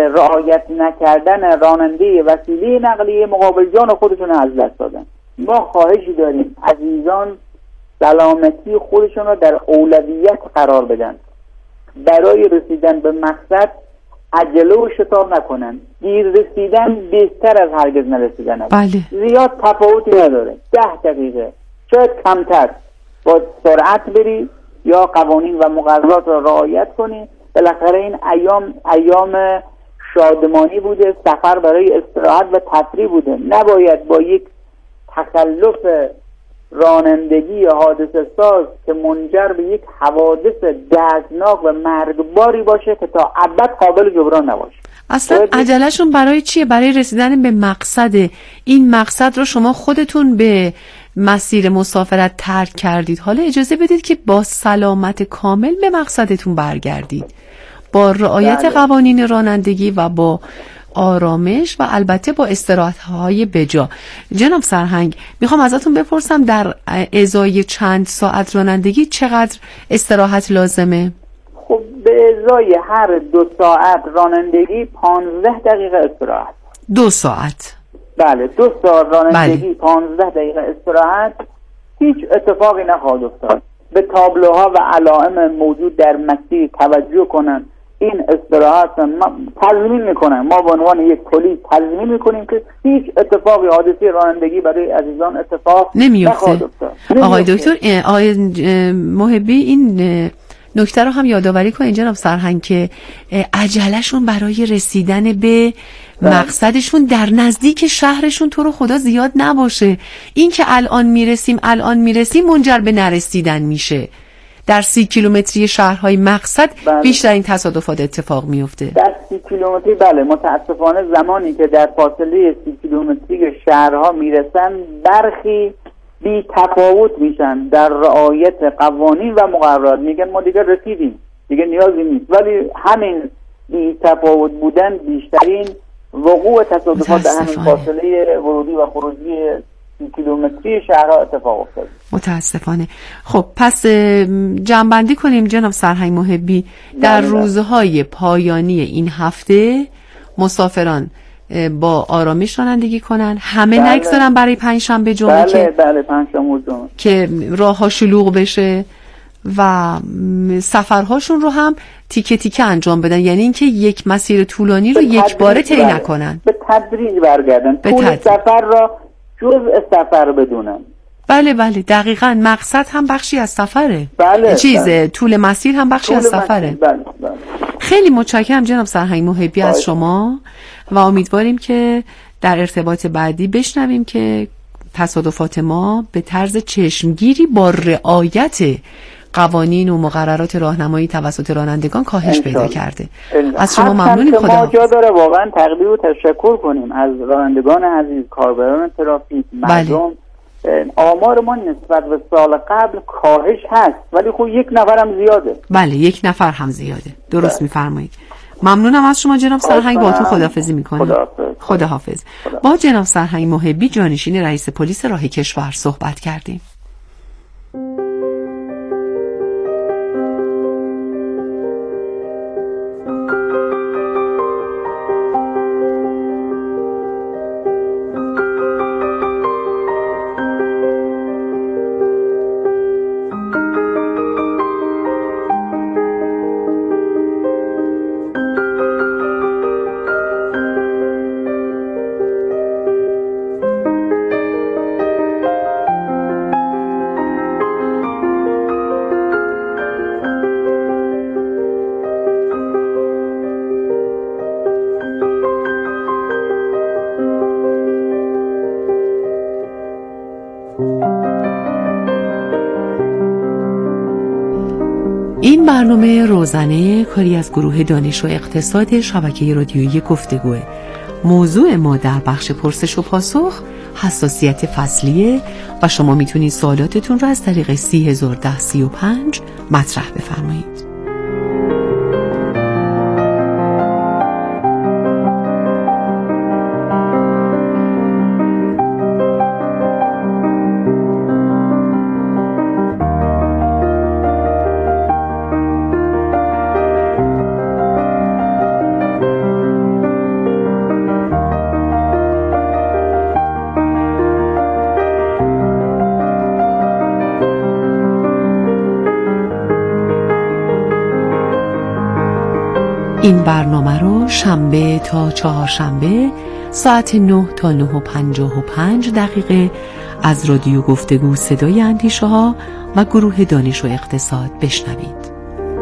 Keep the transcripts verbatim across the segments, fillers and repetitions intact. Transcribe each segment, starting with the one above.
رعایت نکردن راننده وسیله نقلیه مقابل جان خودشون از دست دادن. ما خواهشی داریم عزیزان سلامتی خودشون رو در اولویت قرار بدن، برای رسیدن به مقصد عجله و شتاب نکنن. دیر رسیدن بهتر از هرگز نرسیدن است. بله. زیاد تفاوتی نداره، ده دقیقه شاید کمتر با سرعت بری یا قوانین و مقررات را رعایت کنی. بالاخره این ایام ایام شادمانی بوده، سفر برای استراحت و تفریح بوده. نباید با یک تخلف رانندگی یا حادثه ساز که منجر به یک حوادث دردناک و مرگباری باشه که تا ابد قابل جبران نباشه. اصلا عجلهشون برای چیه؟ برای رسیدن به مقصد. این مقصد رو شما خودتون به مسیر مسافرت ترک کردید، حالا اجازه بدید که با سلامت کامل به مقصدتون برگردید، با رعایت بله. قوانین رانندگی و با آرامش و البته با استراحت‌های بجا. جناب سرهنگ، میخوام ازتون بپرسم در ازای چند ساعت رانندگی چقدر استراحت لازمه؟ خب به ازای هر دو ساعت رانندگی پانزده دقیقه استراحت. دو ساعت؟ بله، دو ساعت رانندگی بله. پانزده دقیقه استراحت. هیچ اتفاقی نخواهد افتاد. به تابلوها و علائم موجود در مسیر توجه کنن. این استراحت ما تضمین میکنن، ما به عنوان یک پلیس تضمین میکنیم که هیچ اتفاقی حادثه رانندگی برای عزیزان اتفاق نمیفته. آقای دکتر، آقای محبی، این نکته رو هم یادآوری کنین جناب سرهنگ که عجلهشون برای رسیدن به مقصدشون در نزدیک شهرشون تو رو خدا زیاد نباشه. این که الان میرسیم الان میرسیم منجر به نرسیدن میشه. در سی کیلومتری شهرهای مقصد بله. بیشتر این تصادفات اتفاق میفته. در سی کیلومتری بله، متاسفانه زمانی که در فاصله سی کیلومتری شهرها میرسن برخی بی تفاوت میشن در رعایت قوانین و مقررات. میگن ما دیگه رسیدیم، دیگه نیازی نیست، ولی همین بی تفاوت بودن بیشترین وقوع تصادفات در همین فاصله ورودی و خروجی کیلومتری شهرها اتفاق افتاد. متاسفانه. خب پس جمع‌بندی کنیم جناب سرهنگ محبی، در روزهای پایانی این هفته مسافران با آرامش رانندگی کنن، همه بله. نگذارن برای پنجشنبه جمعه بله که بله پنجشنبه جمعه که راه‌ها شلوغ بشه و سفرهاشون رو هم تیکه تیکه انجام بدن، یعنی اینکه یک مسیر طولانی رو یک باره طی نکنن، به تدریج برگردن، طول سفر را جزء سفر بدونن. بله بله دقیقاً، مقصد هم بخشی از سفره. بله چیز بله. طول مسیر هم بخشی از سفره. بله بله. خیلی متشکرم جناب سرهنگ محبی از شما و امیدواریم که در ارتباط بعدی بشنویم که تصادفات ما به طرز چشمگیری با رعایت قوانین و مقررات راهنمایی توسط رانندگان کاهش پیدا کرده. از شما ممنونیم. خدا ما جا داره واقعا تقدیر و تشکر کنیم از رانندگان عزیز، کاربران ترافیک، مردم. بله. آمار ما نسبت به سال قبل کاهش هست، ولی خب یک نفر هم زیاده. بله یک نفر هم زیاده، درست بله. میفرمایید. ممنونم از شما جناب سرهنگ، با تو خداحافظی میکنم. خداحافظ. خداحافظ. با جناب سرهنگ محبی جانشین رئیس پلیس راه کشور صحبت کردیم. این برنامه روزانه کاری از گروه دانش و اقتصاد شبکه رادیویی گفتگوه. موضوع ما در بخش پرسش و پاسخ حساسیت فصلیه و شما میتونید سوالاتتون رو از طریق سی هزار ده سی و پنج مطرح بفرمایید. این برنامه رو شنبه تا چهارشنبه ساعت نه تا نه و پنجاه و پنج دقیقه از رادیو گفتگو صدای اندیشه ها و گروه دانش و اقتصاد بشنوید.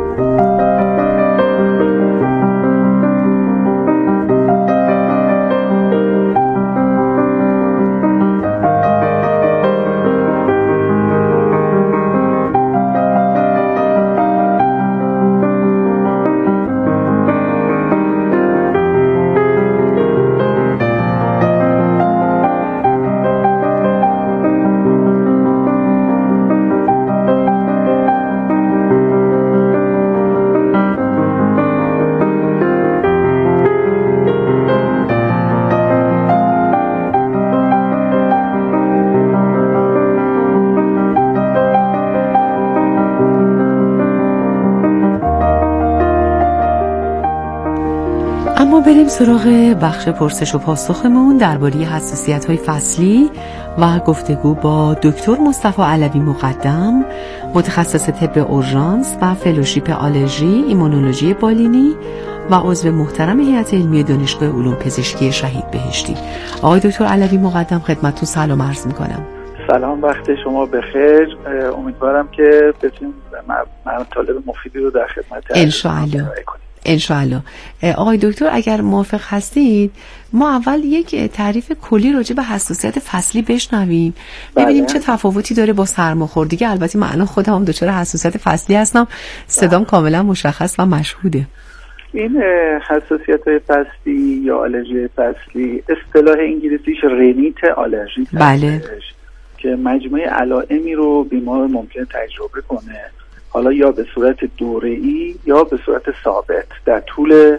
اما بریم سراغ بخش پرسش و پاسخمون درباره حساسیت‌های فصلی و گفتگو با دکتر مصطفی علوی مقدم، متخصص طب اورژانس و فلوشیپ آلرژی ایمونولوژی بالینی و عضو محترم هیئت علمی دانشگاه علوم پزشکی شهید بهشتی. آقای دکتر علوی مقدم خدمتتون سلام عرض می‌کنم. سلام، وقت شما بخیر. امیدوارم که بتونیم مطالب مفیدی رو در خدمت انشاءالله انشاءالله. آقای دکتر اگر موافق هستید ما اول یک تعریف کلی راجع به حساسیت فصلی بشنویم، ببینیم چه تفاوتی داره با سرماخوردگی. البته من الان خودم هم دچار حساسیت فصلی هستم، صدام کاملا مشخص و مشهوده. این حساسیت فصلی یا آلرژی فصلی اصطلاح انگلیسیش رینیت آلرژی بله، که مجموعه علائمی رو بیمار ممکن تجربه کنه، حالا یا به صورت دوره‌ای یا به صورت ثابت در طول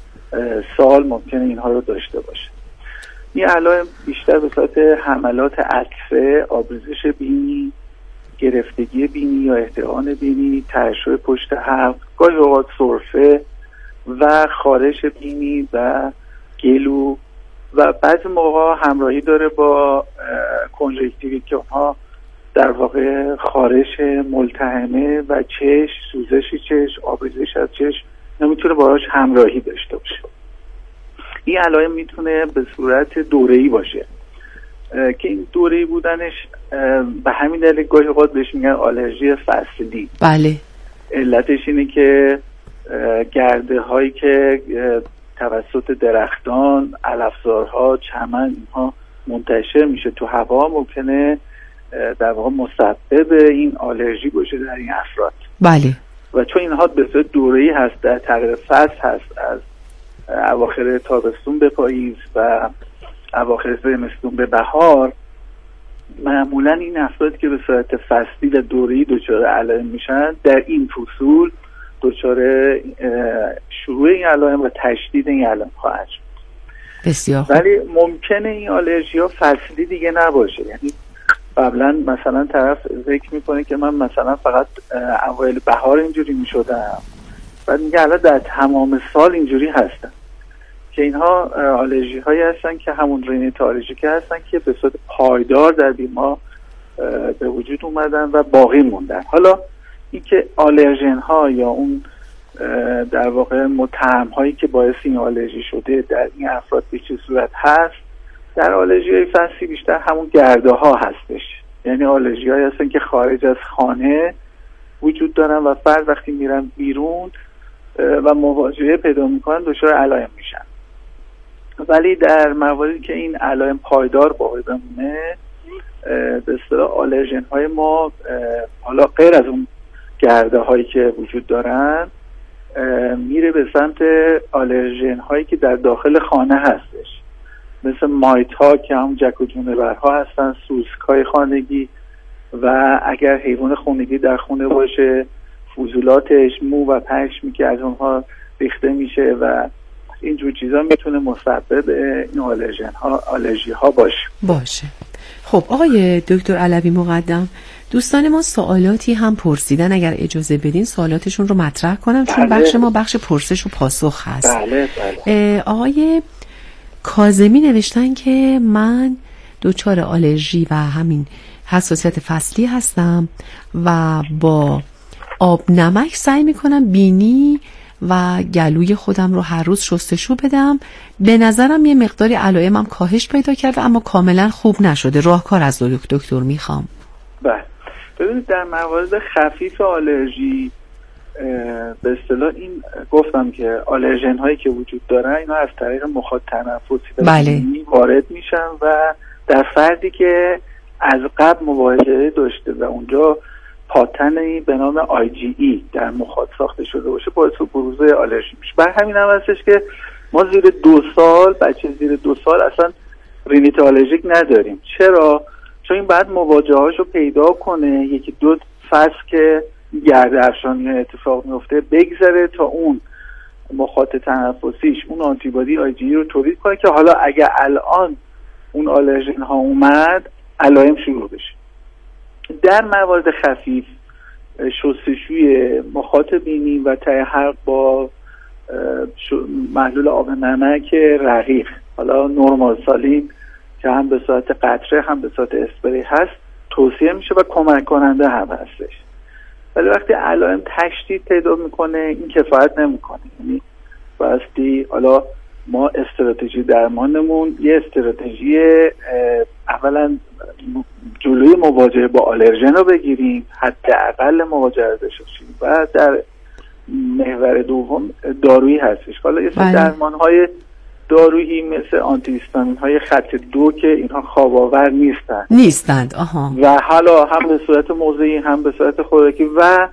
سال ممکنه اینها رو داشته باشه. این علائم بیشتر به صورت حملات عطسه، آبریزش بینی، گرفتگی بینی یا احتقان بینی، ترشح پشت حلق، گاهی اوقات سرفه و خارش بینی و گلو و بعضی موقع همراهی داره با کنژکتیویت که اونها در واقع خارش ملتهمه و چشم، سوزش چشم، آبریزش از چشم نمیتونه باهاش همراهی داشته باشه. این علائم میتونه به صورت دوره‌ای باشه که این دوره‌ای بودنش به همین دلیل گاهی اوقات بهش میگن آلرژی فصلی. بله. علتش اینه که گرده هایی که توسط درختان، علفزارها، چمن اینها منتشر میشه تو هوا ممکنه در واقع مسبب این آلرژی باشه در این افراد. بله. و چون اینها به صورت دوره‌ای هست، در تغییر فصل هست، از اواخر تابستون به پاییز و اواخر زمستون به بهار، معمولا این افرادی که به صورت فصلی و دوره‌ای دچار علائم میشن در این فصول دچار شروع این علائم و تشدید این علائم خواهد شد. بسیار. ولی ممکنه این آلرژی ها فصلی دیگه نباشه، یعنی قبلا مثلا طرف ذکر میکنه که من مثلا فقط اوایل بهار اینجوری میشدم، بعد میگه الان در تمام سال اینجوری هستن، که اینها آلرژی هایی هستن که همون رینیت آلرژیک هستن که به صورت پایدار در بیمار به وجود اومدن و باقی موندن. حالا این که آلرژن ها یا اون در واقع متهم هایی که باعث این آلرژی شده در این افراد به چه صورت هست، در آلرژی های فصلی بیشتر همون گرده ها هستش، یعنی آلرژی هایی هستن که خارج از خانه وجود دارن و فرد وقتی میرن بیرون و مواجهه پیدا میکنن دچار علائم میشن. ولی در مواردی که این علائم پایدار باقی بمونه، به اصطلاح آلرژن های ما حالا غیر از اون گرده هایی که وجود دارن میره به سمت آلرژن هایی که در داخل خانه هستش، مثل مایت ها که هم جک و جونورها هستن، سوسک های خانگی و اگر حیوان خانگی در خونه باشه فضولاتش، مو و پشمی که از اونها ریخته میشه و اینجور چیزا میتونه مسبب این آلرژن ها آلرژی ها باشه باشه. خب آقای دکتر علوی مقدم، دوستان ما سوالاتی هم پرسیدن، اگر اجازه بدین سوالاتشون رو مطرح کنم چون بله. بخش ما بخش پرسش و پاسخ هست. بله بله. آقای کاظمی نوشتن که من دچار آلرژی و همین حساسیت فصلی هستم و با آب نمک سعی میکنم بینی و گلوی خودم رو هر روز شستشو بدم. به نظرم یه مقداری علائمم کاهش پیدا کرده اما کاملا خوب نشده. راهکار از دکتر میخوام. بله ببینید در موارد خفیف آلرژی به اصطلاح این گفتم که آلرژن هایی که وجود دارن اینا از طریق مخاط تنفسی بله. وارد میشن و در فردی که از قبل مواجهه داشته و اونجا پاتنی به نام آی جی ای در مخاط ساخته شده باشه باعث بروز آلرژی میشه. بر همین هم هستش که ما زیر دو سال بچه زیر دو سال اصلا رینیت آلرژیک نداریم. چرا؟ چون این بعد مواجههاشو پیدا کنه، یکی دو فصل که گرده افشانی اتفاق میفته بگذره تا اون مخاط تنفسیش اون آنتیبادی آی جی ای رو تولید کنه که حالا اگه الان اون آلرژن ها اومد علائم شروع بشه. در موارد خفیف شستشوی مخاط بینی و ته حلق با محلول آب نمک رقیق، حالا نورمال سالین که هم به صورت قطره هم به صورت اسپری هست توصیه میشه و کمک کننده هم هستش. ولی وقتی علائم تشدید پیدا میکنه این کفایت نمیکنه. یعنی باستی حالا ما استراتژی درمانمون یه استراتژی اولا جلوی مواجهه با آلرژن رو بگیریم، حداقل مواجهه داشته باشیم، و در محور دوم دارویی هستش. حالا یه سری درمان‌های دارویی مثل آنتی هیستامین های خط دو که اینها خواب آور نیستند نیستند آها و حالا هم به صورت موضعی هم به صورت خوراکی و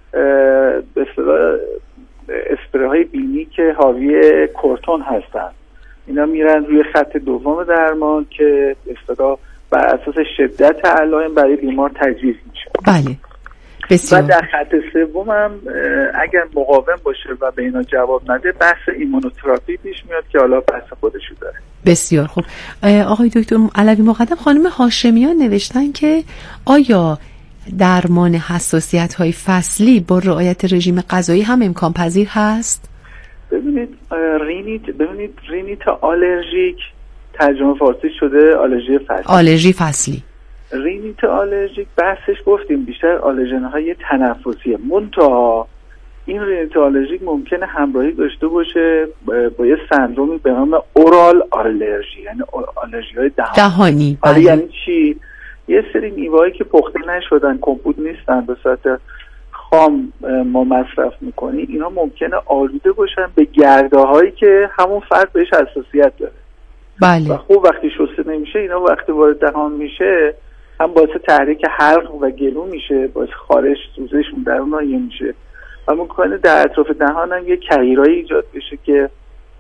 به اصطلاح اسپری های بینی که حاوی کورتون هستند، اینا میرن روی خط دوم درمان که به اصطلاح بر اساس شدت علائم برای بیمار تجویز میشه. بله بسیار. و در خط سوم هم اگر مقاوم باشه و به اینا جواب نده بحث ایمونوتراپی پیش میاد که حالا بحث خودشو داره. بسیار خوب. آقای دکتر علوی مقدم، خانم هاشمیان نوشتن که آیا درمان حساسیت های فصلی با رعایت رژیم غذایی هم امکان پذیر هست؟ ببینید رینیت ببینید رینیت آلرژیک ترجمه فارسی شده آلرژی فصلی. آلرژی فصلی. رینیت آلرژیک بحثش گفتیم بیشتر آلرژن های تنفسیه. منتها این رینیت آلرژیک ممکنه همراهی داشته باشه با یه سندرومی به نام اورال آلرژی، یعنی آلرژی های دهانی. دهانی. آره یعنی چی؟ یه سری میوه‌ای که پخته نشدن، کمپوت نیستن، به صورت خام ما مصرف میکنیم، اینا ممکنه آلوده باشن به گرده هایی که همون فرد بهش حساسیت داره. بله. و خوب وقتی شسته نمیشه اینا وقتی وارد دهان میشه هم باعث تحریک حلق و گلو میشه، باعث خارش سوزش اون درون نایه میشه و ممکنه در اطراف دهان هم یه کهیرایی ایجاد بشه که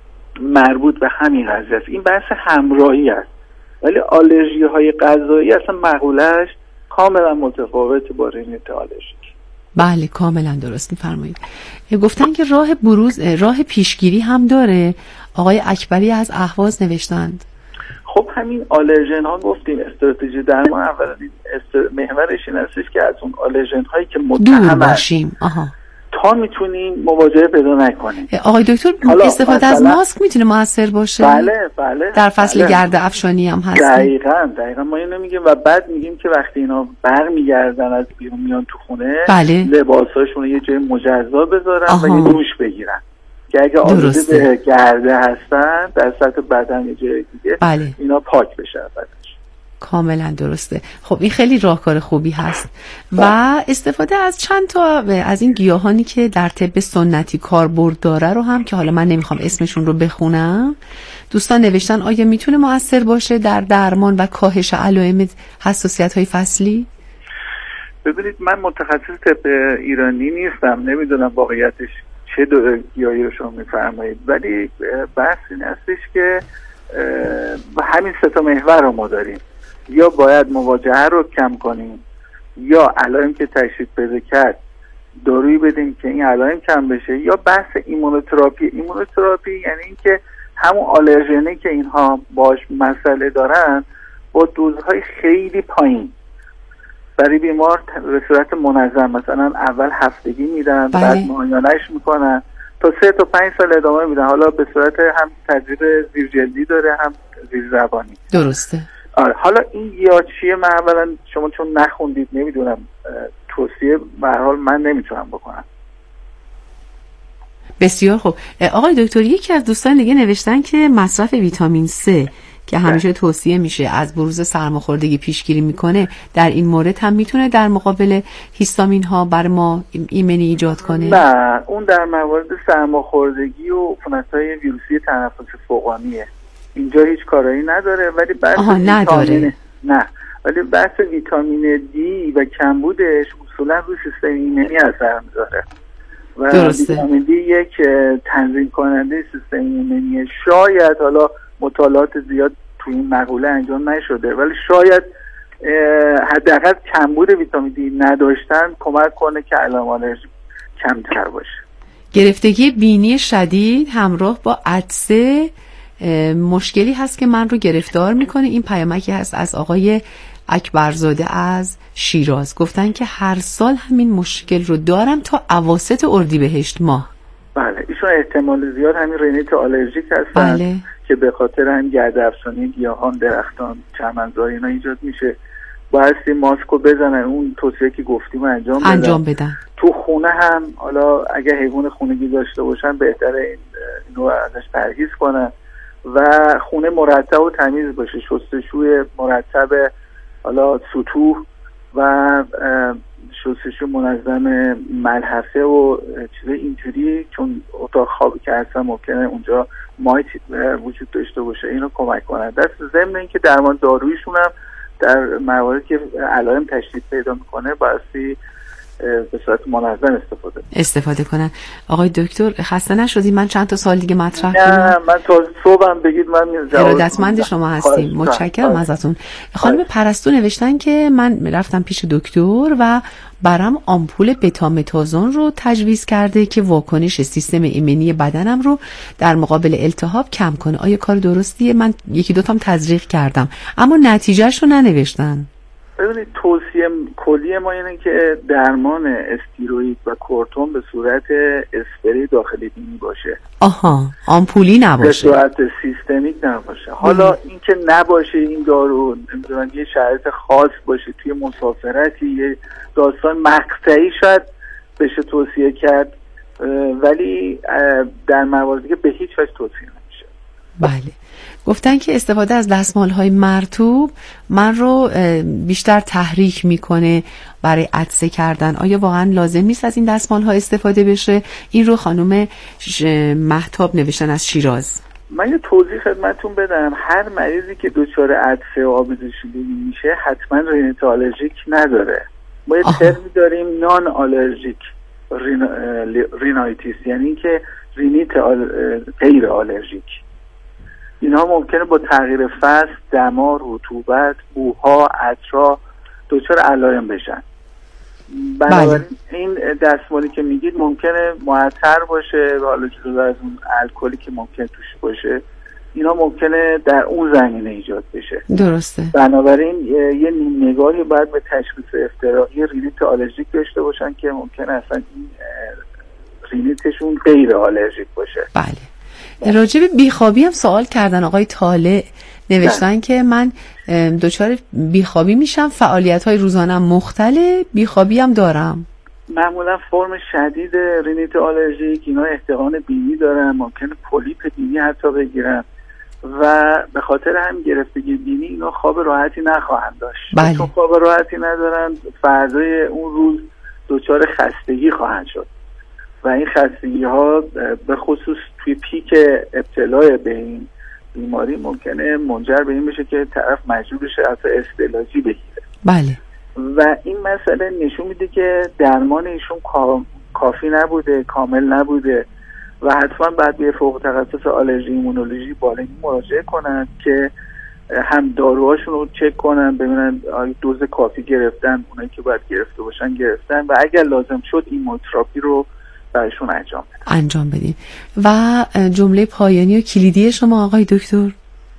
مربوط به همین قضیه است. این بحث همراهی است. ولی آلرژی های غذایی اصلا مقوله‌اش کاملا متفاوت با رینیت آلرژیک. بله کاملا درست میفرمایید. گفتن که راه بروز راه پیشگیری هم داره. آقای اکبری از اهواز نوشتند. خب همین آلرژن ها گفتیم استراتژی درمان اولا استر... محورش این هستش که از اون آلرژن هایی که متهم باشیم آها تا میتونیم مواجهه پیدا نکنیم. آقای دکتر استفاده از ماسک میتونه موثر باشه؟ بله بله. در فصل بله. گرد افشانی هم هست. دقیقاً دقیقاً ما اینو میگیم و بعد میگیم که وقتی اینا برمیگردن از بیرون میان تو خونه بله. لباساشون یه جای مجزا بذارن آها. و یه دوش بگیرن که اگه آلوده به گرده هستن در سطح بدن یه جای دیگه بله. اینا پاک بشن بدنش. کاملا درسته. خب این خیلی راهکار خوبی هست و استفاده از چند تا از این گیاهانی که در طب سنتی کاربرد داره رو هم که حالا من نمیخوام اسمشون رو بخونم، دوستان نوشتن آیا میتونه مؤثر باشه در درمان و کاهش علائم حساسیت های فصلی؟ ببینید من متخصص طب ایرانی نیستم، نمیدونم واقعیتش چه گیاهی رو شما میفرمایید، ولی بحث این هستش که همین سه تا محور رو ما داریم. یا باید مواجهه رو کم کنیم یا علائم که تشدید پیدا کرد دارویی بدیم که این علائم کم بشه، یا بحث ایمونوتراپی. ایمونوتراپی یعنی اینکه همون آلرژنی که اینها باش مسئله دارن با دوزهای خیلی پایین برای بیمار به صورت منظم، مثلا اول هفتگی میدن بله. بعد معاینه‌اش میکنن تا سه تا پنج سال ادامه میدن، حالا به صورت هم تزریق زیرجلدی داره هم زیر زبانی. درسته. آره حالا این یا چیه من اولا شما چون نخوندید نمیدونم، توصیه به هر حال من نمیتونم بکنم. بسیار خوب. آقای دکتر، یکی از دوستان دیگه نوشتن که مصرف ویتامین سه که همیشه توصیه میشه از بروز سرماخوردگی پیشگیری میکنه، در این مورد هم میتونه در مقابل هیستامین ها بر ما ایمنی ایجاد کنه؟ نه، اون در موارد سرماخوردگی و عفونت‌های ویروسی تنفس فوقانیه. اینجا هیچ کارایی نداره. ولی بحث نداره. نه ولی بحث ویتامین دی و کمبودش اصولا روی سیستم ایمنی اثر میذاره و درسته. ویتامین دی یک تنظیم کننده سیستم ایمنیه. شاید حالا مطالعات زیاد تو این مقوله انجام نشده ولی شاید حداقل کمبود ویتامین دی نداشتن کمک کنه که علائم آلرژی کمتر باشه. گرفتگی بینی شدید همراه با عطسه مشکلی هست که من رو گرفتار میکنه. این پیامکی هست از آقای اکبرزاده از شیراز. گفتن که هر سال همین مشکل رو دارم تا اواسط اردیبهشت ماه. بله، ایشون احتمال زیاد همین رینیت آلرژیک هستن. بله. که به خاطر هم گرده‌افشانی گیاهان، درختان، چمنزار اینا ایجاد میشه. بایستی ماسکو بزنن، اون توصیه که گفتیم انجام بدن. انجام بدن. تو خونه هم حالا اگه حیوان خونگی داشته باشن بهتره این اینو ازش پرهیز کنن و خونه مرتب و تمیز باشه. شستشوی مرتب، حالا سطوح و شستشوی منظم ملحفه و چیز اینطوری، چون اتاق خوابی که هستن ممکنه اونجا مایت وجود داشته باشه، اینو کمک کنه. دست ضمن اینکه درمان داروییشون هم در مواردی که علائم تشدید پیدا میکنه بایستی به صورت منظم استفاده استفاده کنن. آقای دکتر خسته نشدید من چند تا سال دیگه مطرح کنم؟ نه من تا صبحم بگید من ارادتمند شما هستیم. متشکرم ازتون. خانم پرستو نوشتن که من رفتم پیش دکتر و برام آمپول بتامتازون رو تجویز کرده که واکنش سیستم ایمنی بدنم رو در مقابل التهاب کم کنه. آیا کار درستیه؟ من یکی دو تام تزریق کردم اما نتیجهش رو ننوشتن. ببینید توصیه کلی ما اینه که درمان استیروئید و کورتون به صورت اسپری داخلی بینی باشه. آها، آمپولی نباشه. به صورت سیستمیک نباشه. حالا اینکه نباشه این دارو نمیدونم یه شرایط خاص باشه توی مسافرتی، یه داستان مقطعی شاید بشه توصیه کرد ولی در مواردی که به هیچ وجه توصیه نمیشه. بله. گفتن که استفاده از دستمال‌های مرطوب من رو بیشتر تحریک میکنه برای عطسه کردن. آیا واقعا لازم نیست از این دستمال‌ها استفاده بشه؟ این رو خانم مهتاب نوشتن از شیراز. من یه توضیح خدمتتون بدم. هر مریضی که دچار عطسه و آبیزشی میشه حتما رینیت آلرژیک نداره. ما یه ترمی داریم نان آلرژیک رینایتیس، یعنی که رینیت آل... غیر آلرژیک. اینها ممکنه با تغییر فصل، دما، رطوبت، بوها، عطرها دچار علائم بشن. بنابراین این دستمالی که میگید ممکنه معطر باشه و حالا جدا از اون الکلی که ممکنه توش باشه، اینا ممکنه در اون زمینه ایجاد بشه. درسته. بنابراین یه نیم نگاهی باید به تشخیص افتراقی رینیت آلرژیک داشته باشن که ممکنه اصلا این رینیتشون غیر آلرژیک باشه. بله. راجع به بیخوابی هم سوال کردن آقای طالع، نوشتن ده. که من دچار بیخوابی میشم، فعالیت‌های روزانه‌ام مختلف، بیخوابی هم دارم. معمولا فرم شدید رینیت آلرژیک اینا احتقان بینی دارن، ممکنه پولیپ بینی حتی بگیرن و به خاطر هم گرفتگی بینی اینا خواب راحتی نخواهند داشت. بله. چون خواب راحتی ندارن فردای اون روز دچار خستگی خواهند شد و این خستگی ها به خصوص توی پیک ابتلا به این بیماری ممکنه منجر به این بشه که طرف مجبور بشه حتی استعلاجی بگیره. بله. و این مسئله نشون میده که درمان ایشون کافی نبوده، کامل نبوده و حتما باید به فوق تخصص آلرژی ایمونولوژی بالینی مراجعه کنن که هم داروهاشون رو چک کنن ببینن آیا دوز کافی گرفتن، اونایی که باید گرفته باشن گرفتن و اگر لازم شد ایمونوتراپی رو برایشون انجام بدن. انجام بدین. و جمله پایانی و کلیدی شما آقای دکتر؟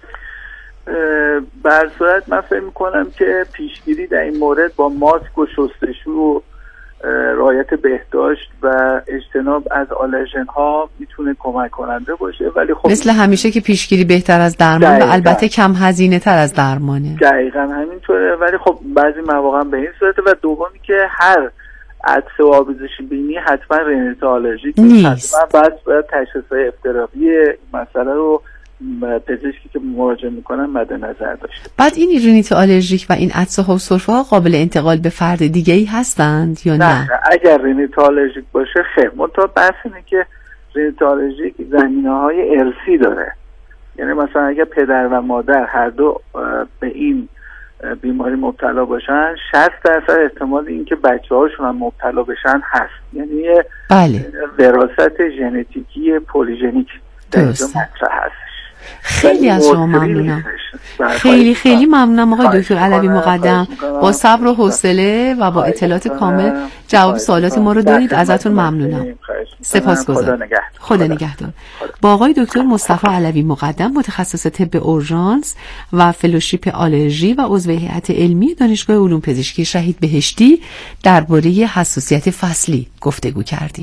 بر صورت من فکر میکنم که پیشگیری در این مورد با ماسک و شستشو و رعایت بهداشت و اجتناب از آلرژن ها میتونه کمک کننده باشه، ولی خب مثل همیشه که پیشگیری بهتر از درمان و البته کم هزینه تر از درمانه. دقیقاً همینطوره، ولی خب بعضی مواقع به این صورته و دومی که هر عطسه و آبریزش بینی حتما رینیت آلرژیک نیست. حتما باید تشخیص‌های افتراقی مسئله رو پزشکی که مراجعه میکنن مد نظر داشته. بعد این رینیت آلرژیک و این عطسه ها و سرفه ها قابل انتقال به فرد دیگه ای هستند یا نه؟ نه, نه. اگر رینیت آلرژیک باشه خیر، منتها بحث اینه که رینیت آلرژیک زمینه‌های ارثی داره. یعنی مثلا اگر پدر و مادر هر دو به این بیماری مبتلا باشن، شصت درصد احتمال این که بچه هاشون هم مبتلا بشن هست. یعنی بله. وراثت ژنتیکی پلیژنیک در اینجا مطرح هست. خیلی از شما ممنونم. خیلی خیلی ممنونم آقای دکتر علوی مقدم. با صبر و حوصله و با اطلاعات کامل جواب سوالات ما رو دادید. ازتون ممنونم. سپاسگزارم. خدا نگهدار. با آقای دکتر مصطفی علوی مقدم، متخصص طب اورژانس و فلوشیپ آلرژی و عضو هیئت علمی دانشگاه علوم پزشکی شهید بهشتی، درباره حساسیت فصلی گفتگو کردیم.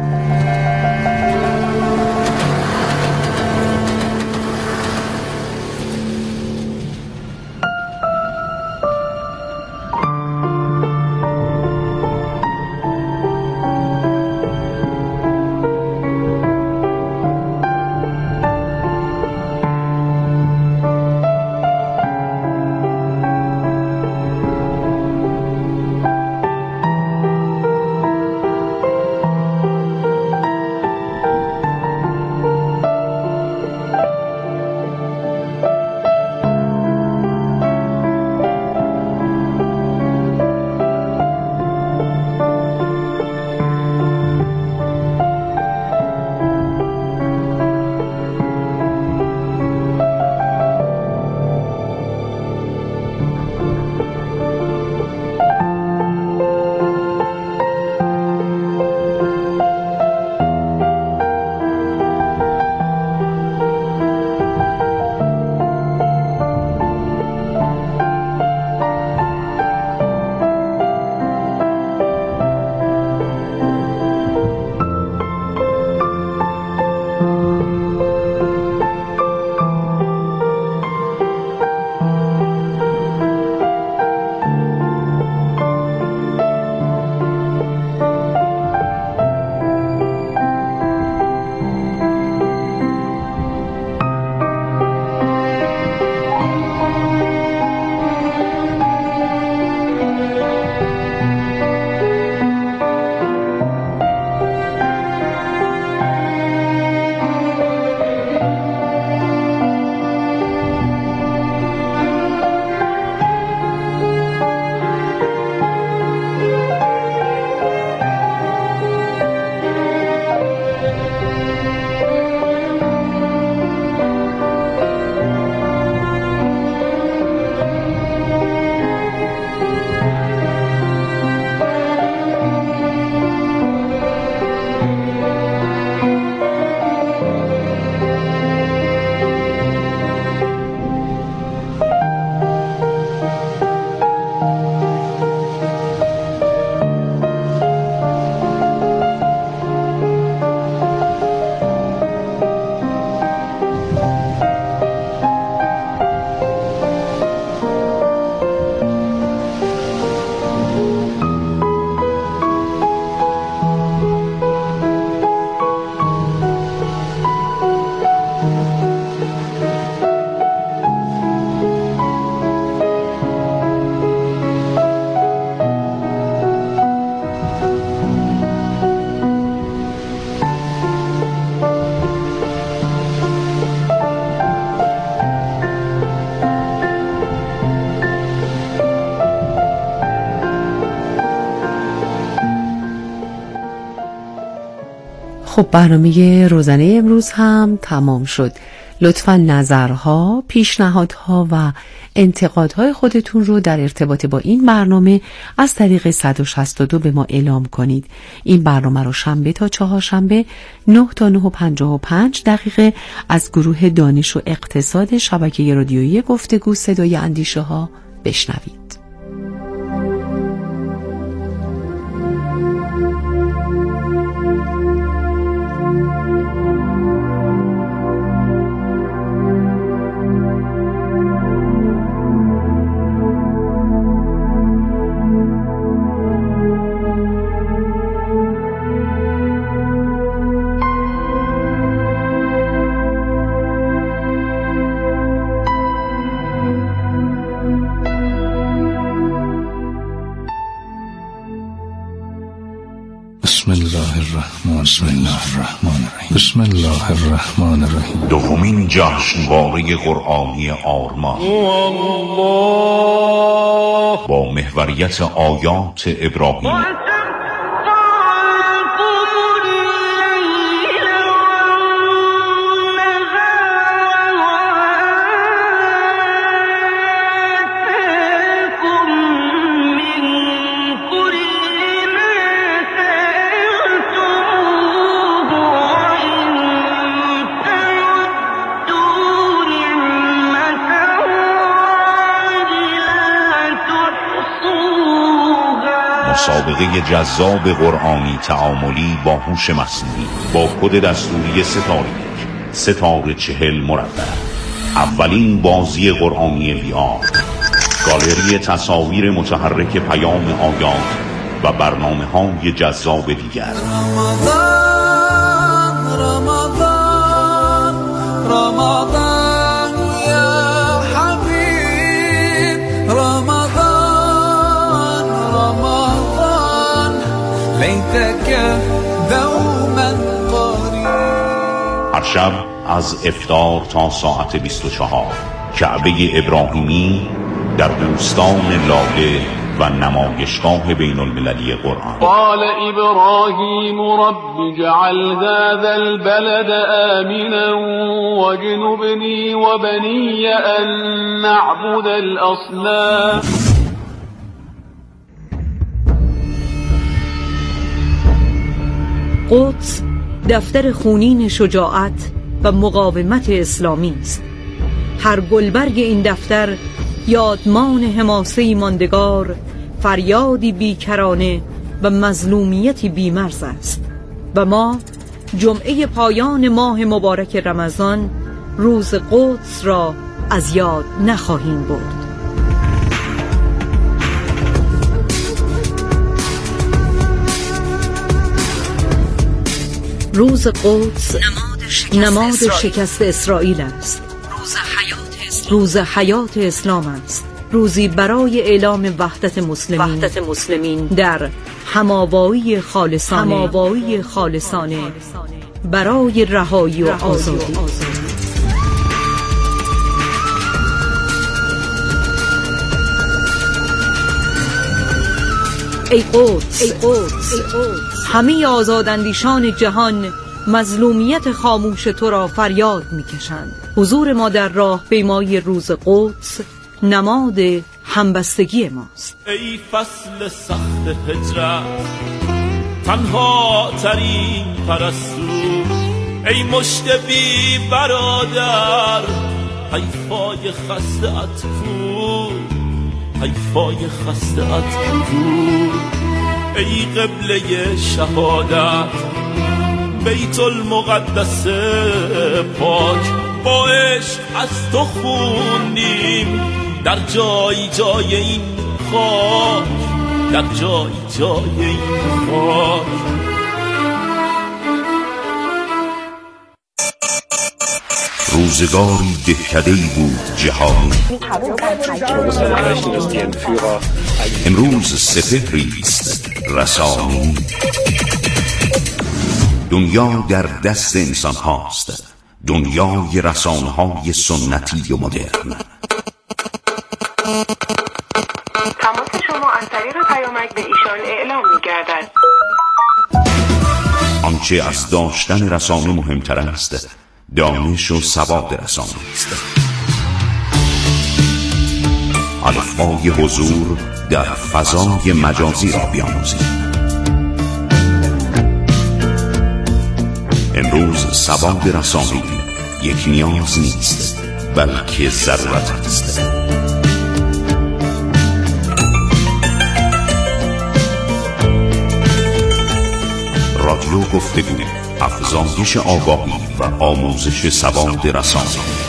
خب برنامه روزانه امروز هم تمام شد. لطفاً نظرها، پیشنهادها و انتقادهای خودتون رو در ارتباط با این برنامه از طریق صد و شصت و دو به ما اعلام کنید. این برنامه رو شنبه تا چهارشنبه نه تا نه و پنجاه و پنج دقیقه از گروه دانش و اقتصاد شبکه رادیویی گفتگو صدای اندیشه ها بشنوید. الرحمن بسم الله الرحمن الرحیم بسم الله الرحمن الرحیم دومین جشنواره قرآنی آرمان با محوریت آیات ابراهیم مسابقه جذاب قرآنی تعاملی با هوش مصنوعی با کد دستوری ستاره یک ستاره چهل مربع. اولین بازی قرآنی وی آر، گالری تصاویر متحرک پیام آیات و برنامه های جذاب دیگر. رمضان رمضان رمضان یا حبیب رمضان رمضان لیتک دوما قریب. هر شب از افطار تا ساعت بیست و چهار کعبه ابراهیمی در بوستان لاله و نمایشگاه بین المللی قرآن. قال ابراهیم رب اجعل هذا البلد آمنا واجنبني وبني ان نعبد الاصنام. قدس دفتر خونین شجاعت و مقاومت اسلامی است. هر گلبرگ این دفتر یادمان حماسه‌ای ماندگار، فریادی بیکرانه و مظلومیتی بیمرز است و ما جمعه پایان ماه مبارک رمضان روز قدس را از یاد نخواهیم برد. روز قدس نماد شکست اسرائیل است. روز حیات اسلام است. روزی برای اعلام وحدت مسلمین, وحدت مسلمین در هماوایی خالصانه, هماوایی خالصانه برای رهایی و آزادی. ای قدس, ای قدس, ای قدس همه آزاداندیشان جهان مظلومیت خاموش تو را فریاد می‌کشند. حضور ما در راه پیمای روز قدس نماد همبستگی ماست. ای فصل سخت هجرت تنها ترین پرستو، ای مشت بی برادر حیفای خسته ات کو، حیفای خسته ات کو. ای قبله شهادت بیت المقدس پاک، با عشق از تو خوندیم در جای جای این خاک، در جای جای این خاک. روزگاری دهکده‌ای بود جهان، امروز سپهری است رسانی. دنیا در دست انسان هاست، دنیای رسانه های سنتی و مدرن. تماس شما از طریق پیامک به ایشان اعلام می گردد. آنچه از داشتن رسانه مهمتر است دانش و سواد رسانه است. الفبای حضور در فضای مجازی را بیاموزید. امروز سواد رسانه‌ای یک نیاز نیست بلکه ضرورت است. رادیو گفتگو، افزایش آگاهی و آموزش سواد رسانه‌ای.